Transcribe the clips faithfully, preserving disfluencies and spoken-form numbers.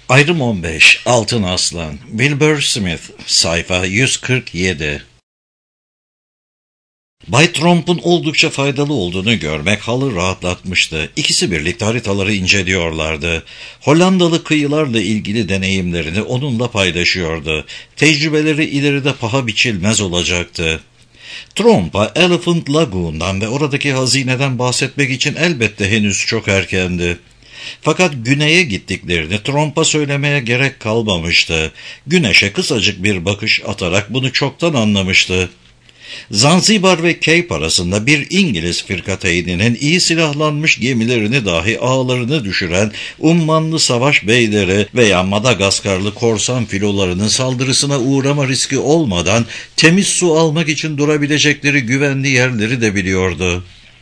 Ayrım on beş Altın Aslan Wilbur Smith Sayfa yüz kırk yedi. Bay Tromp'un oldukça faydalı olduğunu görmek Hal'ı rahatlatmıştı. İkisi birlikte haritaları inceliyorlardı. Hollandalı kıyılarla ilgili deneyimlerini onunla paylaşıyordu. Tecrübeleri ileride paha biçilmez olacaktı. Tromp'a Elephant Lagoon'dan ve oradaki hazineden bahsetmek için elbette henüz çok erkendi. Fakat güneye gittiklerini Tromp'a söylemeye gerek kalmamıştı. Güneşe kısacık bir bakış atarak bunu çoktan anlamıştı. Zanzibar ve Cape arasında bir İngiliz firkateyninin iyi silahlanmış gemilerini dahi ağlarını düşüren ummanlı savaş beyleri veya Madagaskarlı korsan filolarının saldırısına uğrama riski olmadan temiz su almak için durabilecekleri güvenli yerleri de biliyordu.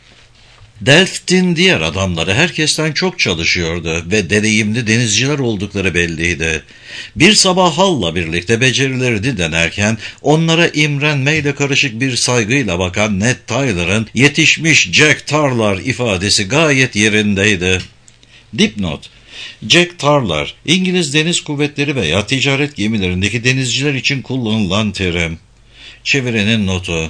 Delft'in diğer adamları herkesten çok çalışıyordu ve deneyimli denizciler oldukları belliydi. Bir sabah Hall'la birlikte becerilerini denerken onlara imrenmeyle karışık bir saygıyla bakan Ned Tyler'ın yetişmiş Jack Tarlar ifadesi gayet yerindeydi. Dipnot: Jack Tarlar, İngiliz Deniz Kuvvetleri veya ticaret gemilerindeki denizciler için kullanılan terim. Çevirenin notu.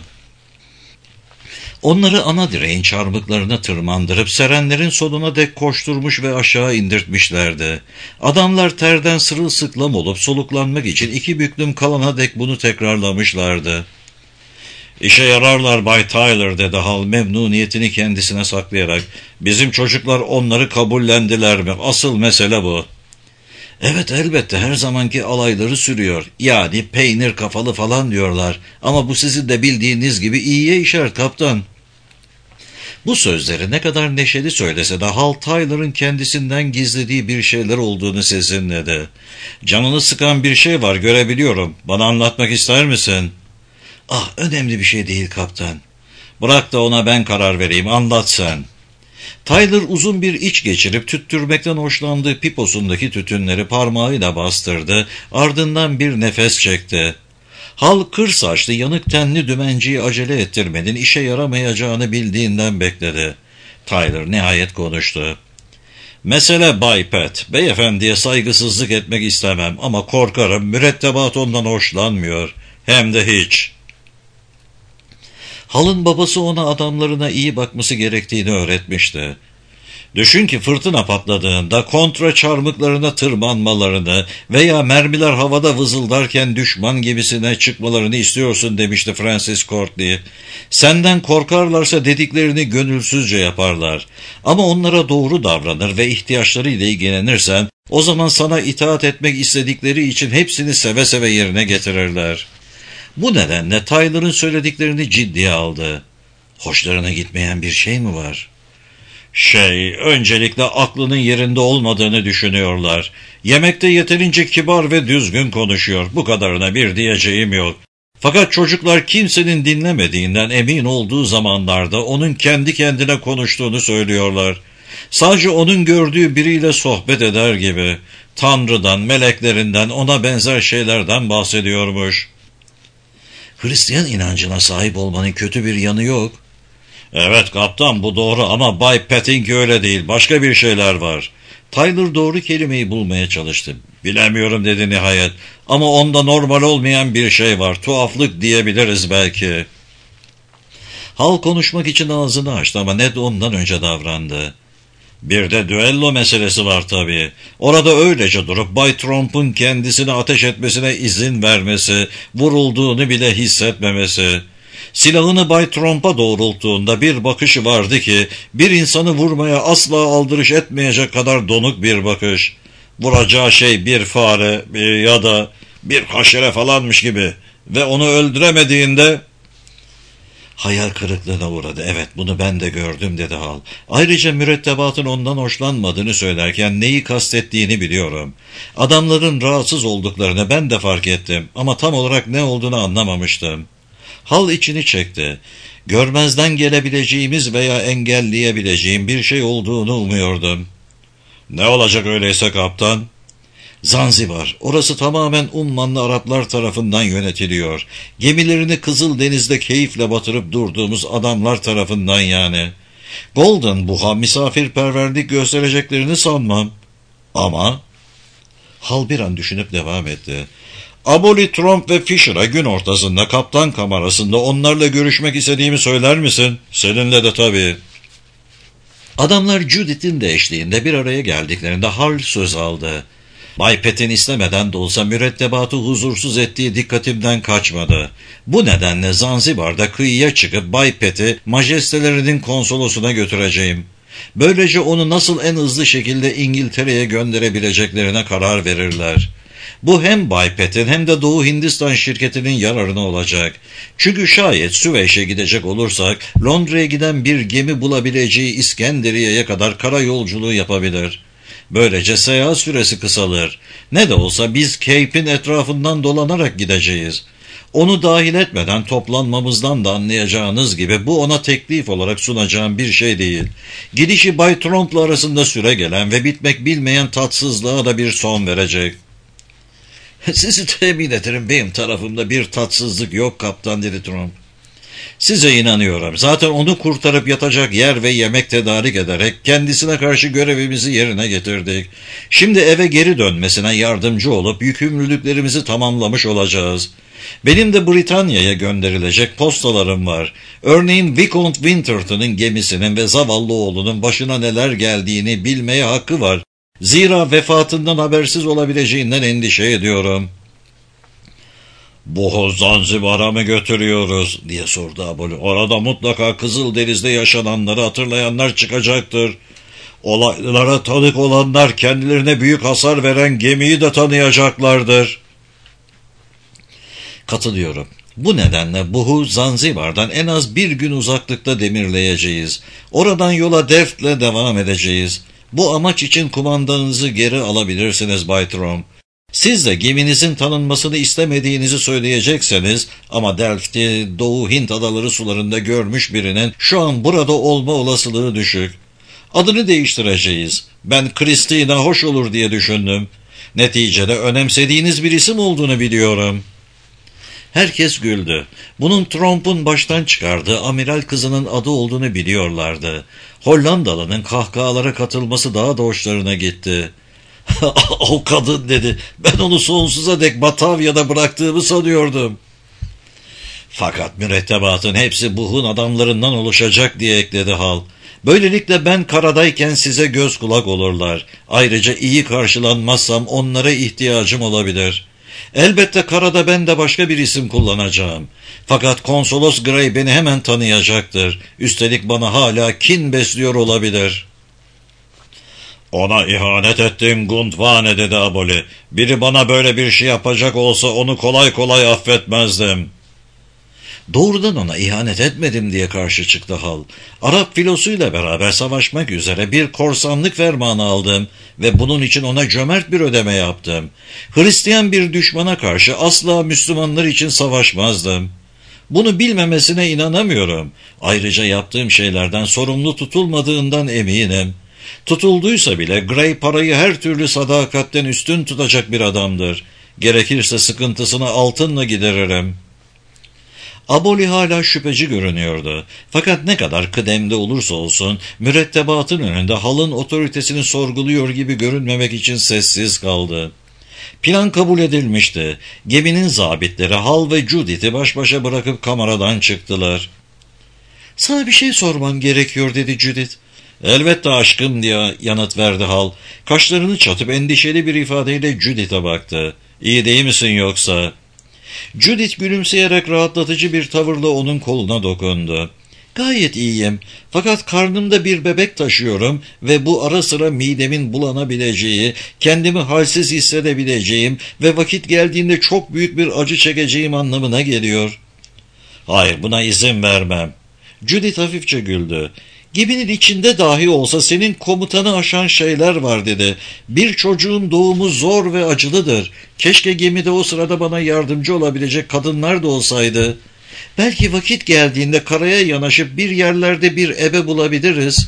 Onları ana direğin çarmıklarına tırmandırıp serenlerin sonuna dek koşturmuş ve aşağı indirtmişlerdi. Adamlar terden sırılsıklam olup soluklanmak için iki büklüm kalana dek bunu tekrarlamışlardı. "İşe yararlar Bay Tyler," dedi Hal memnuniyetini kendisine saklayarak. "Bizim çocuklar onları kabullendiler mi? Asıl mesele bu." "Evet, elbette her zamanki alayları sürüyor. Yani peynir kafalı falan diyorlar. Ama bu sizin de bildiğiniz gibi iyiye işaret kaptan." Bu sözleri ne kadar neşeli söylese de Hal Tyler'ın kendisinden gizlediği bir şeyler olduğunu sezinledi. "Canını sıkan bir şey var, görebiliyorum. Bana anlatmak ister misin?" "Ah, önemli bir şey değil kaptan." "Bırak da ona ben karar vereyim, anlat sen." Tyler uzun bir iç geçirip tüttürmekten hoşlandığı piposundaki tütünleri parmağıyla bastırdı, ardından bir nefes çekti. Hal kır saçlı yanık tenli dümenciyi acele ettirmenin işe yaramayacağını bildiğinden bekledi. Tyler nihayet konuştu. "Mesele Bay Pat, beyefendiye saygısızlık etmek istemem ama korkarım mürettebat ondan hoşlanmıyor. Hem de hiç." Hal'ın babası ona adamlarına iyi bakması gerektiğini öğretmişti. "Düşün ki fırtına patladığında kontra çarmıklarına tırmanmalarını veya mermiler havada vızıldarken düşman gemisine çıkmalarını istiyorsun," demişti Francis Courtney. "Senden korkarlarsa dediklerini gönülsüzce yaparlar. Ama onlara doğru davranır ve ihtiyaçlarıyla ilgilenirsen o zaman sana itaat etmek istedikleri için hepsini seve seve yerine getirirler." Bu nedenle Tyler'ın söylediklerini ciddiye aldı. "Hoşlarına gitmeyen bir şey mi var?" Şey, öncelikle aklının yerinde olmadığını düşünüyorlar. Yemekte yeterince kibar ve düzgün konuşuyor. Bu kadarına bir diyeceğim yok. Fakat çocuklar kimsenin dinlemediğinden emin olduğu zamanlarda onun kendi kendine konuştuğunu söylüyorlar. Sadece onun gördüğü biriyle sohbet eder gibi. Tanrı'dan, meleklerinden, ona benzer şeylerden bahsediyormuş. "Hristiyan inancına sahip olmanın kötü bir yanı yok." "Evet kaptan, bu doğru ama Bay Pat'inki öyle değil. Başka bir şeyler var." Tyler doğru kelimeyi bulmaya çalıştı. "Bilemiyorum," dedi nihayet. "Ama onda normal olmayan bir şey var. Tuhaflık diyebiliriz belki." Hal konuşmak için ağzını açtı ama Ned ondan önce davrandı. "Bir de düello meselesi var tabii. Orada öylece durup Bay Tromp'un kendisine ateş etmesine izin vermesi, vurulduğunu bile hissetmemesi. Silahını Bay Tromp'a doğrulttuğunda bir bakışı vardı ki bir insanı vurmaya asla aldırış etmeyecek kadar donuk bir bakış. Vuracağı şey bir fare ya da bir haşere falanmış gibi ve onu öldüremediğinde... "Hayal kırıklığına uğradı. Evet, bunu ben de gördüm," dedi Hal. "Ayrıca mürettebatın ondan hoşlanmadığını söylerken neyi kastettiğini biliyorum. Adamların rahatsız olduklarını ben de fark ettim ama tam olarak ne olduğunu anlamamıştım." Hal içini çekti. "Görmezden gelebileceğimiz veya engelleyebileceğim bir şey olduğunu umuyordum." "Ne olacak öyleyse kaptan?" "Zanzibar. Orası tamamen Ummanlı Araplar tarafından yönetiliyor. Gemilerini Kızıldeniz'de keyifle batırıp durduğumuz adamlar tarafından yani. Golden Buh'a misafirperverlik göstereceklerini sanmam." "Ama..." Hal bir an düşünüp devam etti. Aboli, Tromp ve Fisher'a gün ortasında kaptan kamerasında onlarla görüşmek istediğimi söyler misin? Seninle de tabii. Adamlar Judith'in de eşliğinde bir araya geldiklerinde Hal söz aldı. Bay Pett'in istemeden de olsa mürettebatı huzursuz ettiği dikkatimden kaçmadı. Bu nedenle Zanzibar'da kıyıya çıkıp Bay Pett'i majestelerinin konsolosuna götüreceğim. Böylece onu nasıl en hızlı şekilde İngiltere'ye gönderebileceklerine karar verirler. Bu hem Bay Pett'in hem de Doğu Hindistan şirketinin yararına olacak. Çünkü şayet Süveyş'e gidecek olursak Londra'ya giden bir gemi bulabileceği İskenderiye'ye kadar kara yolculuğu yapabilir. Böylece seyahat süresi kısalır. Ne de olsa biz Cape'in etrafından dolanarak gideceğiz. Onu dahil etmeden toplanmamızdan da anlayacağınız gibi bu ona teklif olarak sunacağım bir şey değil. Gidişi Bay Tromp'la arasında süre gelen ve bitmek bilmeyen tatsızlığa da bir son verecek. Sizi temin ederim, benim tarafımda bir tatsızlık yok kaptan, dedi Tromp. Size inanıyorum. Zaten onu kurtarıp yatacak yer ve yemek tedarik ederek kendisine karşı görevimizi yerine getirdik. Şimdi eve geri dönmesine yardımcı olup yükümlülüklerimizi tamamlamış olacağız. Benim de Britanya'ya gönderilecek postalarım var. Örneğin Vicomte Winterton'ın gemisinin ve zavallı oğlunun başına neler geldiğini bilmeye hakkı var. Zira vefatından habersiz olabileceğinden endişe ediyorum. "Bu Zanzibar'a mı götürüyoruz?" diye sordu Aboli. "Orada mutlaka Kızıldeniz'de yaşananları hatırlayanlar çıkacaktır. Olaylara tanık olanlar kendilerine büyük hasar veren gemiyi de tanıyacaklardır." Katılıyorum. Bu nedenle Buhu Zanzibar'dan en az bir gün uzaklıkta demirleyeceğiz. Oradan yola Delft'le devam edeceğiz. Bu amaç için kumandanızı geri alabilirsiniz Bay Tromp. Siz de geminizin tanınmasını istemediğinizi söyleyecekseniz ama Delft'i Doğu Hint adaları sularında görmüş birinin şu an burada olma olasılığı düşük. Adını değiştireceğiz. Ben Christina hoş olur diye düşündüm. Neticede önemsediğiniz bir isim olduğunu biliyorum. Herkes güldü. Bunun Tromp'un baştan çıkardığı amiral kızının adı olduğunu biliyorlardı. Hollandalı'nın kahkahalara katılması daha da hoşlarına gitti. "O kadın," dedi. "Ben onu sonsuza dek Batavya'da bıraktığımı sanıyordum." "Fakat mürettebatın hepsi Buh'un adamlarından oluşacak," diye ekledi Hal. "Böylelikle ben karadayken size göz kulak olurlar. Ayrıca iyi karşılanmazsam onlara ihtiyacım olabilir. Elbette karada ben de başka bir isim kullanacağım. Fakat Konsolos Gray beni hemen tanıyacaktır. Üstelik bana hala kin besliyor olabilir." "Ona ihanet ettim Gundvane," dedi Aboli. "Biri bana böyle bir şey yapacak olsa onu kolay kolay affetmezdim." "Doğrudan ona ihanet etmedim," diye karşı çıktı Hal. "Arap filosuyla beraber savaşmak üzere bir korsanlık fermanı aldım ve bunun için ona cömert bir ödeme yaptım. Hristiyan bir düşmana karşı asla Müslümanlar için savaşmazdım. Bunu bilmemesine inanamıyorum. Ayrıca yaptığım şeylerden sorumlu tutulmadığından eminim. Tutulduysa bile Gray parayı her türlü sadakatten üstün tutacak bir adamdır. Gerekirse sıkıntısını altınla gideririm." Aboli hala şüpheci görünüyordu. Fakat ne kadar kıdemli olursa olsun mürettebatın önünde Hal'ın otoritesini sorguluyor gibi görünmemek için sessiz kaldı. Plan kabul edilmişti. Geminin zabitleri Hal ve Judith'i baş başa bırakıp kameradan çıktılar. "Sana bir şey sormam gerekiyor," dedi Judith. "Elbette aşkım," diye yanıt verdi Hal. Kaşlarını çatıp endişeli bir ifadeyle Judith'e baktı. "İyi değil misin yoksa?" Judith gülümseyerek rahatlatıcı bir tavırla onun koluna dokundu. "Gayet iyiyim. Fakat karnımda bir bebek taşıyorum ve bu ara sıra midemin bulanabileceği, kendimi halsiz hissedebileceğim ve vakit geldiğinde çok büyük bir acı çekeceğim anlamına geliyor." "Hayır, buna izin vermem." Judith hafifçe güldü. "Geminin içinde dahi olsa senin komutanı aşan şeyler var," dedi. "Bir çocuğun doğumu zor ve acılıdır. Keşke gemide o sırada bana yardımcı olabilecek kadınlar da olsaydı. Belki vakit geldiğinde karaya yanaşıp bir yerlerde bir ebe bulabiliriz."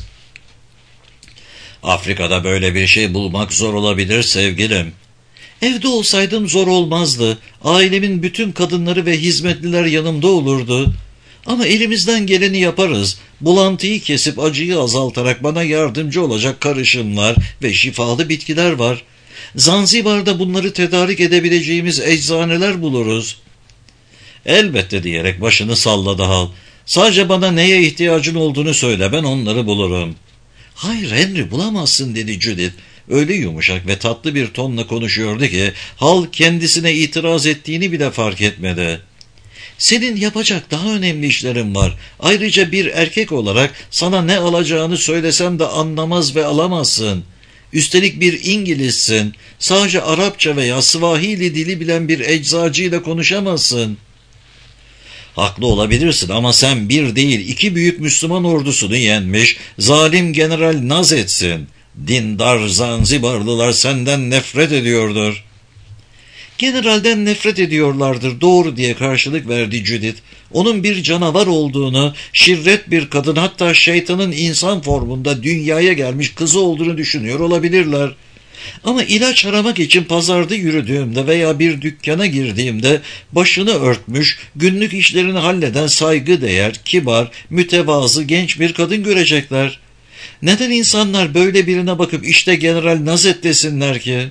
"Afrika'da böyle bir şey bulmak zor olabilir sevgilim." "Evde olsaydım zor olmazdı. Ailemin bütün kadınları ve hizmetliler yanımda olurdu. Ama elimizden geleni yaparız. Bulantıyı kesip acıyı azaltarak bana yardımcı olacak karışımlar ve şifalı bitkiler var. Zanzibar'da bunları tedarik edebileceğimiz eczaneler buluruz. Elbette diyerek başını salladı Hal. Sadece bana neye ihtiyacın olduğunu söyle, ben onları bulurum. Hayır Henry, bulamazsın dedi Judith. Öyle yumuşak ve tatlı bir tonla konuşuyordu ki Hal kendisine itiraz ettiğini bile fark etmedi. Senin yapacak daha önemli işlerin var. Ayrıca bir erkek olarak sana ne alacağını söylesem de anlamaz ve alamazsın. Üstelik bir İngilizsin. Sadece Arapça veya Swahili dili bilen bir eczacıyla konuşamazsın. Haklı olabilirsin ama sen bir değil iki büyük Müslüman ordusunu yenmiş zalim General Nazet'sin. Dindar Zanzibarlılar senden nefret ediyordur. Generalden nefret ediyorlardır, doğru diye karşılık verdi Judith. Onun bir canavar olduğunu, şirret bir kadın, hatta şeytanın insan formunda dünyaya gelmiş kızı olduğunu düşünüyor olabilirler. Ama ilaç aramak için pazarda yürüdüğümde veya bir dükkana girdiğimde başını örtmüş, günlük işlerini halleden saygıdeğer, kibar, mütevazı genç bir kadın görecekler. Neden insanlar böyle birine bakıp işte General Nazet desinler ki?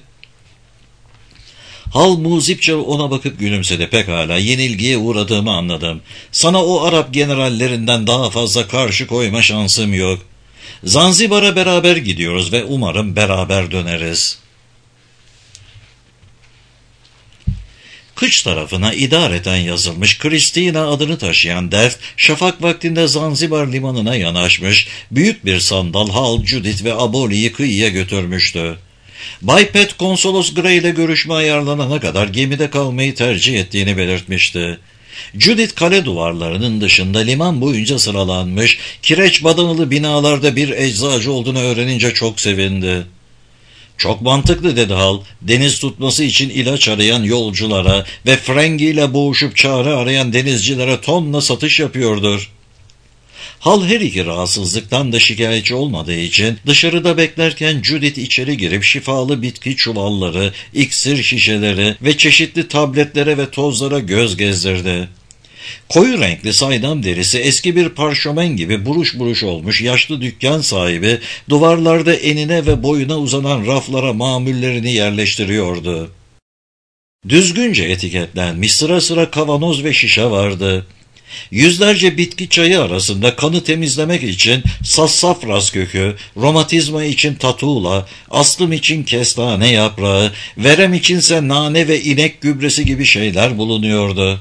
Hal muzipçe ona bakıp gülümsedi. Pekala, yenilgiye uğradığımı anladım. Sana o Arap generallerinden daha fazla karşı koyma şansım yok. Zanzibar'a beraber gidiyoruz ve umarım beraber döneriz. Kıç tarafına idareten yazılmış Christina adını taşıyan Delft, şafak vaktinde Zanzibar limanına yanaşmış, büyük bir sandal Hal, Judith ve Aboli'yi kıyıya götürmüştü. Bay Pet, Konsolos Gray ile görüşme ayarlanana kadar gemide kalmayı tercih ettiğini belirtmişti. Judith kale duvarlarının dışında liman boyunca sıralanmış, kireç badanalı binalarda bir eczacı olduğunu öğrenince çok sevindi. Çok mantıklı dedi Hal, deniz tutması için ilaç arayan yolculara ve frengiyle boğuşup çare arayan denizcilere tonla satış yapıyordur. Hal her iki rahatsızlıktan da şikayetçi olmadığı için dışarıda beklerken Judith içeri girip şifalı bitki çuvalları, iksir şişeleri ve çeşitli tabletlere ve tozlara göz gezdirdi. Koyu renkli saydam derisi eski bir parşömen gibi buruş buruş olmuş yaşlı dükkan sahibi duvarlarda enine ve boyuna uzanan raflara mamullerini yerleştiriyordu. Düzgünce etiketlenmiş sıra sıra kavanoz ve şişe vardı. Yüzlerce bitki çayı arasında kanı temizlemek için sassafras kökü, romatizma için tatuğla, astım için kestane yaprağı, verem içinse nane ve inek gübresi gibi şeyler bulunuyordu.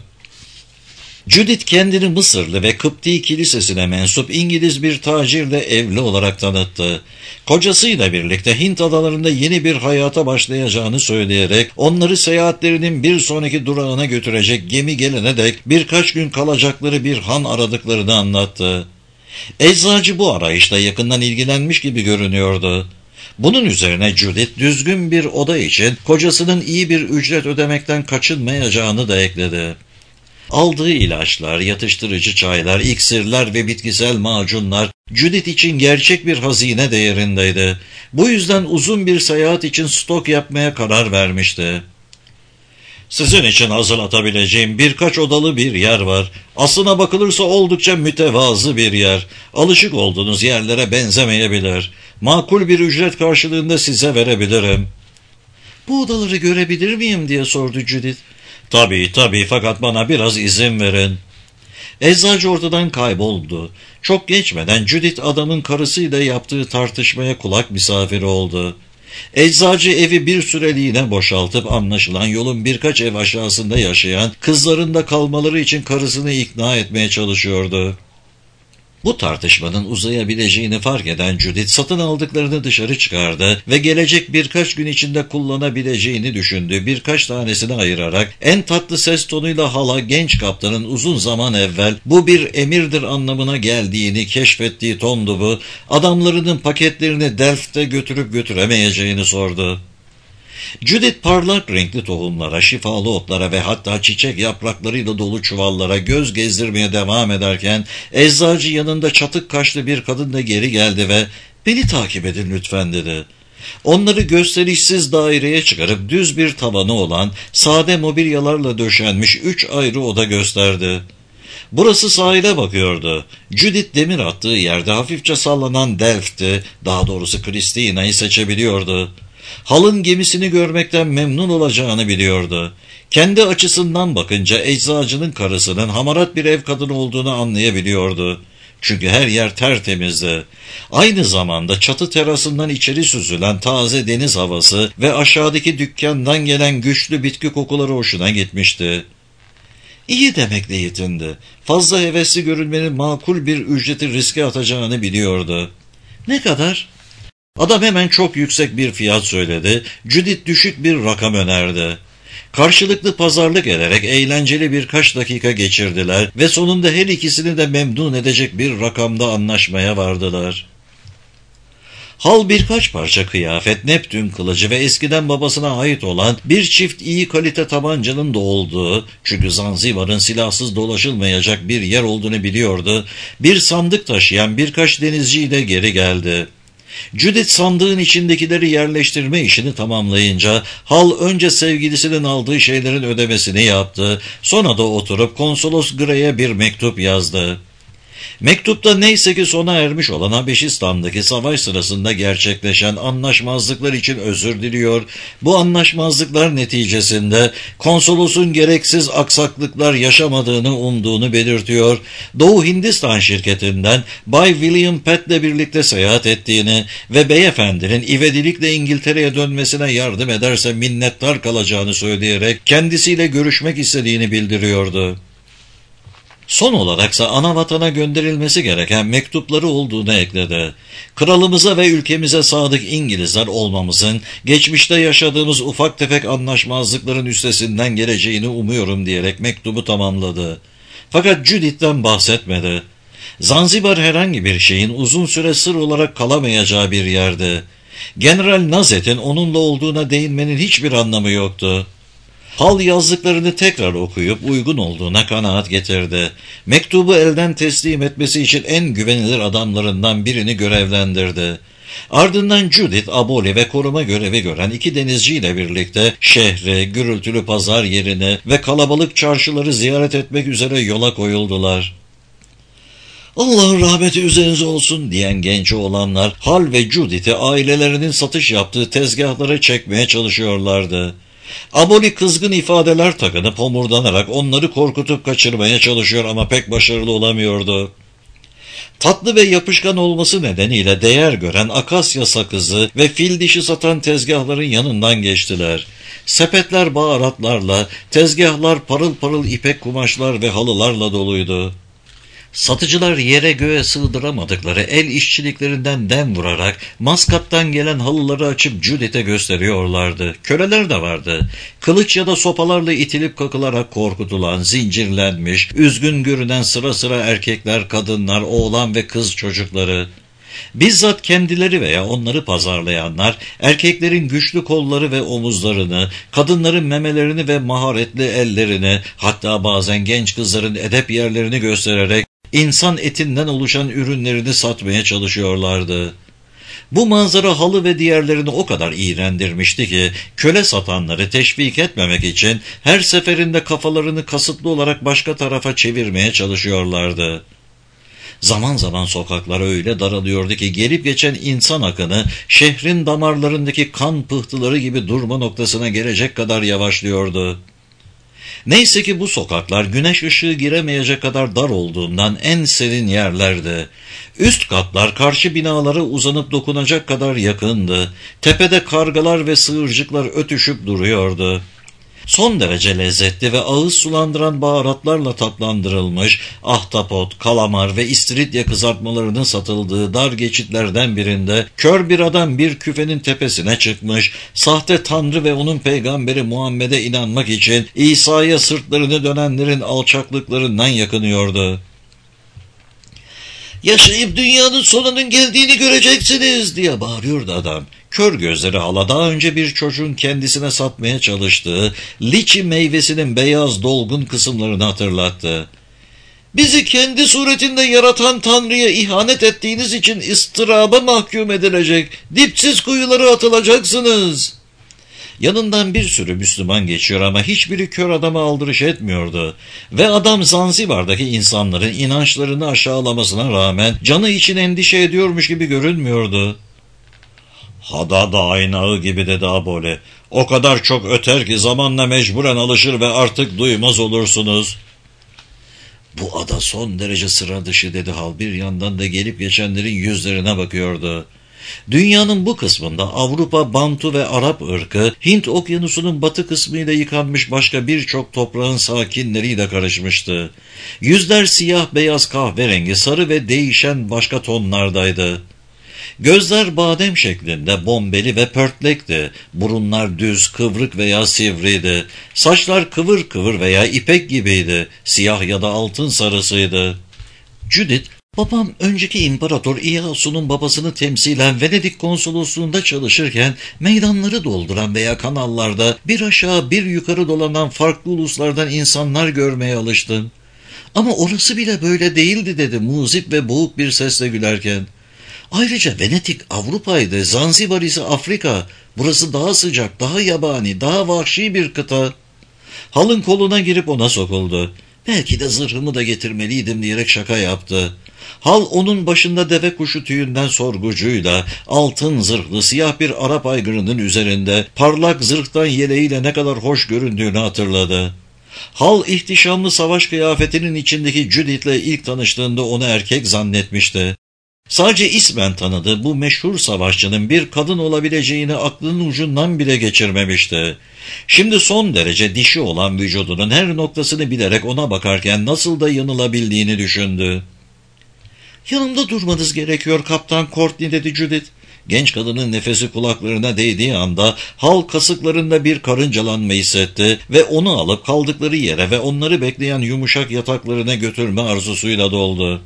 Judith kendini Mısırlı ve Kıpti kilisesine mensup İngiliz bir tacirle evli olarak tanıttı. Kocasıyla birlikte Hint adalarında yeni bir hayata başlayacağını söyleyerek onları seyahatlerinin bir sonraki durağına götürecek gemi gelene dek birkaç gün kalacakları bir han aradıklarını anlattı. Eczacı bu arayışla yakından ilgilenmiş gibi görünüyordu. Bunun üzerine Judith düzgün bir oda için kocasının iyi bir ücret ödemekten kaçınmayacağını da ekledi. Aldığı ilaçlar, yatıştırıcı çaylar, iksirler ve bitkisel macunlar Judith için gerçek bir hazine değerindeydi. Bu yüzden uzun bir seyahat için stok yapmaya karar vermişti. Sizin için hazırlatabileceğim birkaç odalı bir yer var. Aslına bakılırsa oldukça mütevazı bir yer. Alışık olduğunuz yerlere benzemeyebilir. Makul bir ücret karşılığında size verebilirim. Bu odaları görebilir miyim diye sordu Judith. Tabii tabii fakat bana biraz izin verin. Eczacı ortadan kayboldu. Çok geçmeden Judith adamın karısıyla yaptığı tartışmaya kulak misafiri oldu. Eczacı evi bir süreliğine boşaltıp anlaşılan yolun birkaç ev aşağısında yaşayan kızlarında kalmaları için karısını ikna etmeye çalışıyordu. Bu tartışmanın uzayabileceğini fark eden Judith satın aldıklarını dışarı çıkardı ve gelecek birkaç gün içinde kullanabileceğini düşündüğü birkaç tanesini ayırarak en tatlı ses tonuyla Hal'a genç kaptanın uzun zaman evvel bu bir emirdir anlamına geldiğini keşfettiği tondu bu, adamlarının paketlerini Delft'e götürüp götüremeyeceğini sordu. Judith parlak renkli tohumlara, şifalı otlara ve hatta çiçek yapraklarıyla dolu çuvallara göz gezdirmeye devam ederken eczacı yanında çatık kaşlı bir kadınla geri geldi ve "Beni takip edin lütfen" dedi. Onları gösterişsiz daireye çıkarıp düz bir tavanı olan sade mobilyalarla döşenmiş üç ayrı oda gösterdi. Burası sahile bakıyordu. Judith demir attığı yerde hafifçe sallanan Delft'i, daha doğrusu Christina'yı seçebiliyordu. Hal'ın gemisini görmekten memnun olacağını biliyordu. Kendi açısından bakınca eczacının karısının hamarat bir ev kadını olduğunu anlayabiliyordu. Çünkü her yer tertemizdi. Aynı zamanda çatı terasından içeri süzülen taze deniz havası ve aşağıdaki dükkandan gelen güçlü bitki kokuları hoşuna gitmişti. İyi demekle yetindi. Fazla hevesli görünmenin makul bir ücreti riske atacağını biliyordu. Ne kadar? Adam hemen çok yüksek bir fiyat söyledi. Judith düşük bir rakam önerdi. Karşılıklı pazarlık ederek eğlenceli birkaç dakika geçirdiler ve sonunda her ikisini de memnun edecek bir rakamda anlaşmaya vardılar. Hal birkaç parça kıyafet, Neptün kılıcı ve eskiden babasına ait olan bir çift iyi kalite tabancanın da olduğu, çünkü Zanzibar'ın silahsız dolaşılmayacak bir yer olduğunu biliyordu, bir sandık taşıyan birkaç denizciyle geri geldi. Judith sandığın içindekileri yerleştirme işini tamamlayınca Hal önce sevgilisinin aldığı şeylerin ödemesini yaptı, sonra da oturup Konsolos Gray'e bir mektup yazdı. Mektupta neyse ki sona ermiş olan Habeşistan'daki savaş sırasında gerçekleşen anlaşmazlıklar için özür diliyor, bu anlaşmazlıklar neticesinde konsolosun gereksiz aksaklıklar yaşamadığını umduğunu belirtiyor, Doğu Hindistan şirketinden Bay William Pett'le birlikte seyahat ettiğini ve beyefendinin ivedilikle İngiltere'ye dönmesine yardım ederse minnettar kalacağını söyleyerek kendisiyle görüşmek istediğini bildiriyordu. Son olaraksa ana vatana gönderilmesi gereken mektupları olduğunu ekledi. Kralımıza ve ülkemize sadık İngilizler olmamızın geçmişte yaşadığımız ufak tefek anlaşmazlıkların üstesinden geleceğini umuyorum diyerek mektubu tamamladı. Fakat Judith'ten bahsetmedi. Zanzibar herhangi bir şeyin uzun süre sır olarak kalamayacağı bir yerdi. General Nazet'in onunla olduğuna değinmenin hiçbir anlamı yoktu. Hal yazdıklarını tekrar okuyup uygun olduğuna kanaat getirdi. Mektubu elden teslim etmesi için en güvenilir adamlarından birini görevlendirdi. Ardından Judith, aboli ve koruma görevi gören iki denizciyle birlikte şehri, gürültülü pazar yerini ve kalabalık çarşıları ziyaret etmek üzere yola koyuldular. "Allah'ın rahmeti üzerinize olsun" diyen genç oğlanlar Hal ve Judith'i ailelerinin satış yaptığı tezgahlara çekmeye çalışıyorlardı. Aboli kızgın ifadeler takınıp homurdanarak onları korkutup kaçırmaya çalışıyor ama pek başarılı olamıyordu. Tatlı ve yapışkan olması nedeniyle değer gören akasya sakızı ve fil dişi satan tezgahların yanından geçtiler. Sepetler baharatlarla, tezgahlar parıl parıl ipek kumaşlar ve halılarla doluydu. Satıcılar yere göğe sığdıramadıkları el işçiliklerinden dem vurarak Maskat'tan gelen halıları açıp Judith'e gösteriyorlardı. Köleler de vardı. Kılıç ya da sopalarla itilip kakılarak korkutulan, zincirlenmiş, üzgün görünen sıra sıra erkekler, kadınlar, oğlan ve kız çocukları. Bizzat kendileri veya onları pazarlayanlar, erkeklerin güçlü kolları ve omuzlarını, kadınların memelerini ve maharetli ellerini, hatta bazen genç kızların edep yerlerini göstererek İnsan etinden oluşan ürünlerini satmaya çalışıyorlardı. Bu manzara Hal'ı ve diğerlerini o kadar iğrendirmişti ki köle satanları teşvik etmemek için her seferinde kafalarını kasıtlı olarak başka tarafa çevirmeye çalışıyorlardı. Zaman zaman sokaklar öyle daralıyordu ki gelip geçen insan akını şehrin damarlarındaki kan pıhtıları gibi durma noktasına gelecek kadar yavaşlıyordu. Neyse ki bu sokaklar güneş ışığı giremeyecek kadar dar olduğundan en serin yerlerdi. Üst katlar karşı binalara uzanıp dokunacak kadar yakındı. Tepede kargalar ve sığırcıklar ötüşüp duruyordu. Son derece lezzetli ve ağız sulandıran baharatlarla tatlandırılmış ahtapot, kalamar ve istiridye kızartmalarının satıldığı dar geçitlerden birinde kör bir adam bir küfenin tepesine çıkmış, sahte tanrı ve onun peygamberi Muhammed'e inanmak için İsa'ya sırtlarını dönenlerin alçaklıklarından yakınıyordu. "Yaşayıp dünyanın sonunun geldiğini göreceksiniz" diye bağırıyordu adam. Kör gözleri Hal'a daha önce bir çocuğun kendisine satmaya çalıştığı liçi meyvesinin beyaz dolgun kısımlarını hatırlattı. "Bizi kendi suretinde yaratan Tanrı'ya ihanet ettiğiniz için ıstıraba mahkum edilecek, dipsiz kuyulara atılacaksınız." Yanından bir sürü Müslüman geçiyor ama hiçbiri kör adama aldırış etmiyordu. Ve adam Zanzibar'daki insanların inançlarını aşağılamasına rağmen canı için endişe ediyormuş gibi görünmüyordu. Hada da aynağı gibi dedi Abole. O kadar çok öter ki zamanla mecburen alışır ve artık duymaz olursunuz. Bu ada son derece sıra dışı dedi Hal, bir yandan da gelip geçenlerin yüzlerine bakıyordu. Dünyanın bu kısmında Avrupa, Bantu ve Arap ırkı, Hint okyanusunun batı kısmıyla yıkanmış başka birçok toprağın sakinleriyle karışmıştı. Yüzler siyah, beyaz, kahverengi, sarı ve değişen başka tonlardaydı. Gözler badem şeklinde, bombeli ve pörtlekti. Burunlar düz, kıvrık veya sivriydi. Saçlar kıvır kıvır veya ipek gibiydi. Siyah ya da altın sarısıydı. Judith, babam önceki İmparator Ieyasu'nun babasını temsilen Venedik konsolosluğunda çalışırken meydanları dolduran veya kanallarda bir aşağı bir yukarı dolanan farklı uluslardan insanlar görmeye alıştım. Ama orası bile böyle değildi dedi muzip ve boğuk bir sesle gülerken. Ayrıca Venedik Avrupa'ydı, Zanzibar ise Afrika. Burası daha sıcak, daha yabani, daha vahşi bir kıta. Hal'ın koluna girip ona sokuldu. Belki de zırhımı da getirmeliydim diyerek şaka yaptı. Hal onun başında deve kuşu tüyünden sorgucuyla, altın zırhlı siyah bir Arap aygırının üzerinde parlak zırhtan yeleğiyle ne kadar hoş göründüğünü hatırladı. Hal ihtişamlı savaş kıyafetinin içindeki Judith'le ilk tanıştığında onu erkek zannetmişti. Sadece ismen tanıdığı bu meşhur savaşçının bir kadın olabileceğini aklının ucundan bile geçirmemişti. Şimdi son derece dişi olan vücudunun her noktasını bilerek ona bakarken nasıl da yanılabildiğini düşündü. "Yanımda durmanız gerekiyor Kaptan Courtney," dedi Judith. Genç kadının nefesi kulaklarına değdiği anda Hal kasıklarında bir karıncalanma hissetti ve onu alıp kaldıkları yere ve onları bekleyen yumuşak yataklarına götürme arzusuyla doldu.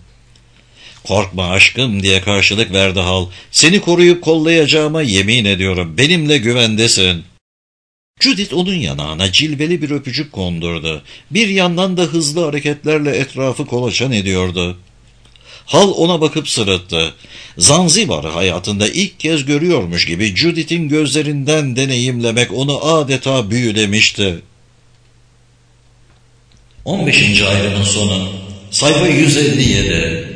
"Korkma aşkım," diye karşılık verdi Hal. "Seni koruyup kollayacağıma yemin ediyorum. Benimle güvendesin." Judith onun yanağına cilveli bir öpücük kondurdu. Bir yandan da hızlı hareketlerle etrafı kolaçan ediyordu. Hal ona bakıp sırıttı. Zanzibar hayatında ilk kez görüyormuş gibi Judith'in gözlerinden deneyimlemek onu adeta büyülemişti. on beşinci ayrımın sonu. Sayfa yüz elli yedi.